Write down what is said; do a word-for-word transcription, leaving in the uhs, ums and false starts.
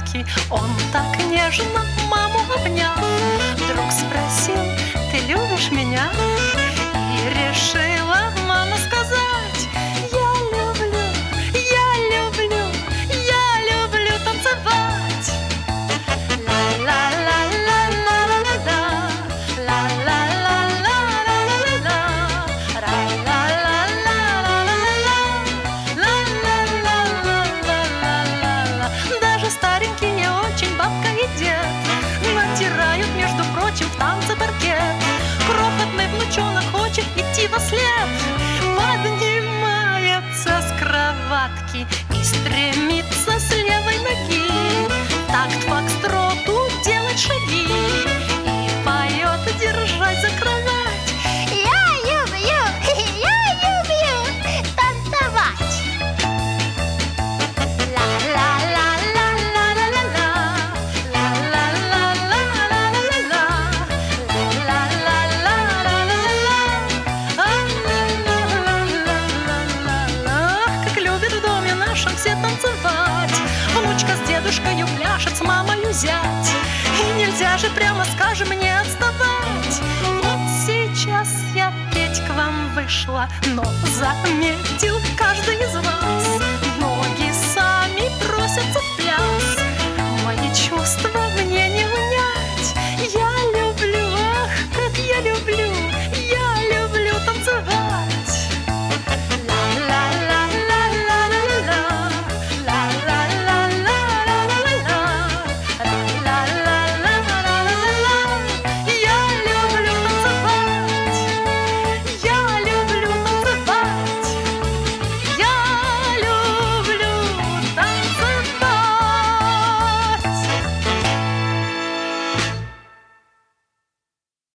кроватки. Он так нежно маму обнял, вдруг спросил: ты любишь меня? И решила мама сказать: я люблю, я люблю, я люблю танцевать. Ла-ла-ла-ла-ла-ла-ла, ла-ла-ла-ла-ла-ла-ла, ла-ла-ла-ла-ла-ла-ла-ла-ла-ла. Даже старенькие очень бабка и дед натирают, между прочим, в танце паркет. Крохотный внучонок хочет идти во след, поднимается с кроватки и стремится с левой ноги в такт фокстроту делать шаги и поет, держась за кровать: я люблю, я люблю танцевать. ла-ла-ла-ла-ла-ла-ла, ла-ла-ла-ла-ла-ла-ла, ла-ла-ла-ла-ла-ла-ла-ла-ла-ла. Ах, как любят в доме нашем все танцевать. Внучка с дедушкою пляшет, с мамою зять, и нельзя же, прямо скажем, не отставать. Вот сейчас я петь к вам вышла, но заметил каждый из вас,